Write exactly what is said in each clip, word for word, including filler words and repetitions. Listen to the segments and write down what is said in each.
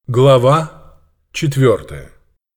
Глава четвертая.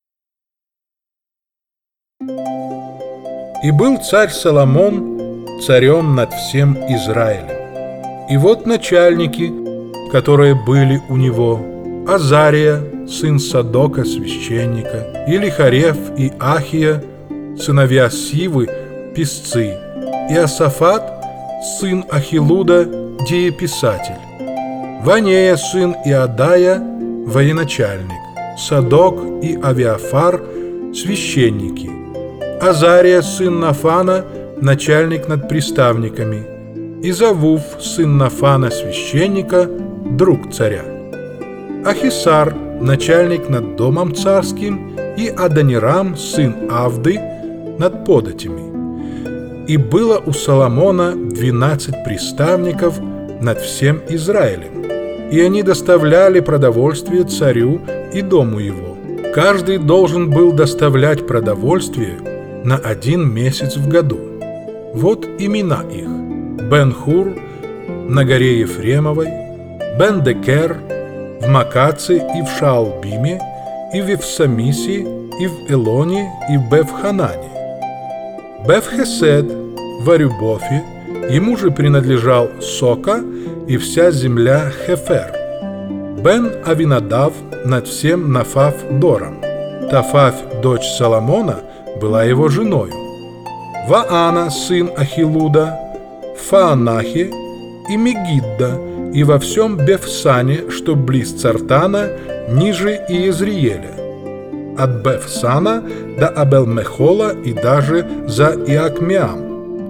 И был царь Соломон царем над всем Израилем. И вот начальники, которые были у него: Азария, сын Садока, священника, Илихарев и Ахия, сыновья Сивы, писцы, и Иосафат, сын Ахилуда, дееписатель, Ванея, сын Иадая, военачальник, Садок и Авиафар, священники, Азария, сын Нафана, начальник над приставниками, и Завуф, сын Нафана, священника, друг царя, Ахисар, начальник над домом царским, и Адонирам, сын Авды, над податями. И было у Соломона двенадцать приставников над всем Израилем, и они доставляли продовольствие царю и дому его. Каждый должен был доставлять продовольствие на один месяц в году. Вот имена их: Бен-Хур на горе Ефремовой, Бен-Декер в Макаце и в Шаалбиме, и в Евсамисе, и в Элоне, и в Бефханане, Бефхесед в Арюбофе, ему же принадлежал Сока и вся земля Хефер, Бен-Авинадав над всем Нафав-Дором. Тафав, дочь Соломона, была его женою. Ваана, сын Ахилуда, Фаанахе и Мегидда, и во всем Бефсане, что близ Цартана, ниже Иезриеля, от Бефсана до Абел-Мехола и даже за Иакмеам.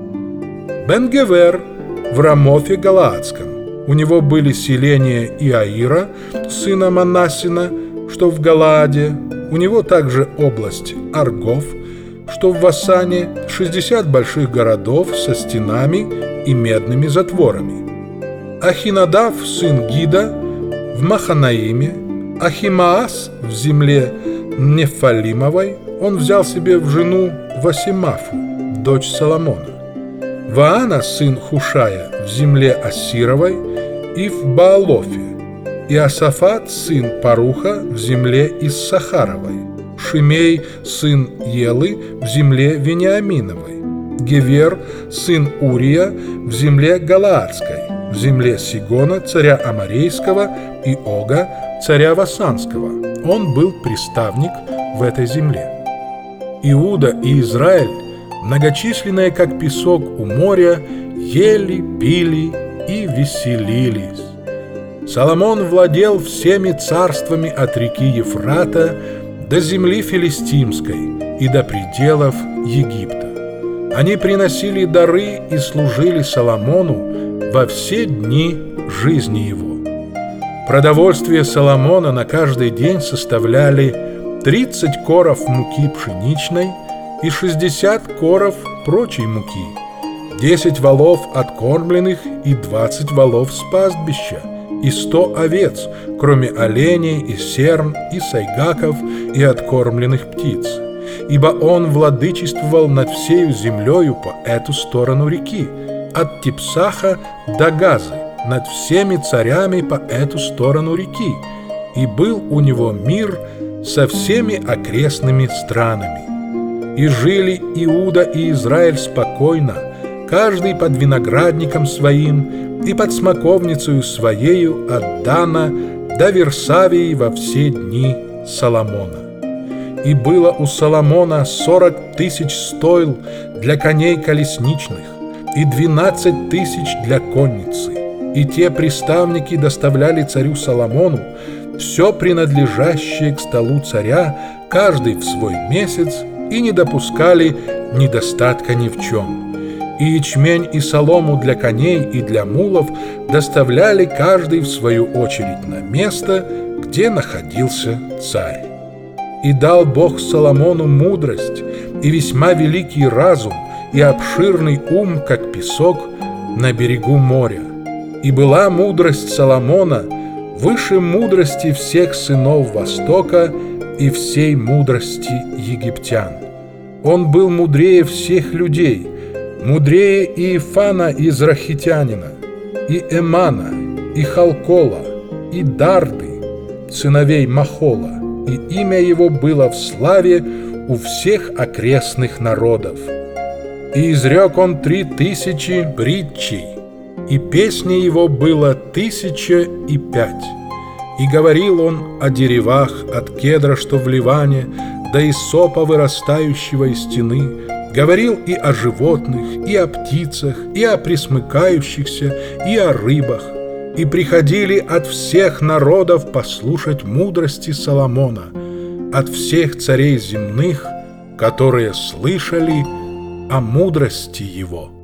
Бен-Гевер в Рамофе Галаадском. У него были селения Иаира, сына Манассина, что в Галааде. У него также область Аргов, что в Васане, шестьдесят больших городов со стенами и медными затворами. Ахинадав, сын Гида, в Маханаиме. Ахимаас в земле Нефалимовой. Он взял себе в жену Васимафу, дочь Соломона. Ваана, сын Хушая, в земле Ассировой и в Баалофе. Иосафат, сын Паруха, в земле Иссахаровой. Шимей, сын Елы, в земле Вениаминовой. Гевер, сын Урия, в земле Галаадской, в земле Сигона, царя Аморейского, и Ога, царя Васанского. Он был приставник в этой земле. Иуда и Израиль, многочисленные, как песок у моря, ели, пили и веселились. Соломон владел всеми царствами от реки Ефрата до земли филистимской и до пределов Египта. Они приносили дары и служили Соломону во все дни жизни его. Продовольствие Соломона на каждый день составляли тридцать коров муки пшеничной и шестьдесят коров прочей муки, десять волов откормленных и двадцать волов с пастбища, и сто овец, кроме оленей и серн и сайгаков и откормленных птиц, ибо он владычествовал над всею землею по эту сторону реки, от Типсаха до Газы, над всеми царями по эту сторону реки, и был у него мир со всеми окрестными странами. И жили Иуда и Израиль спокойно, каждый под виноградником своим и под смоковницею своею от Дана до Версавии во все дни Соломона. И было у Соломона сорок тысяч стойл для коней колесничных и двенадцать тысяч для конницы. И те приставники доставляли царю Соломону все принадлежащее к столу царя, каждый в свой месяц, и не допускали недостатка ни в чем. И ячмень и солому для коней и для мулов доставляли каждый в свою очередь на место, где находился царь. И дал Бог Соломону мудрость и весьма великий разум и обширный ум, как песок на берегу моря. И была мудрость Соломона выше мудрости всех сынов Востока и всей мудрости египтян. Он был мудрее всех людей, мудрее Иефана израхитянина, и Эмана, и Халкола, и Дарды, сыновей Махола, и имя его было в славе у всех окрестных народов. И изрек он три тысячи притчей, и песни его было тысяча и пять. И говорил он о деревах от кедра, что в Ливане, до исопа, вырастающего из стены, говорил и о животных, и о птицах, и о пресмыкающихся, и о рыбах. И приходили от всех народов послушать мудрости Соломона, от всех царей земных, которые слышали о мудрости его.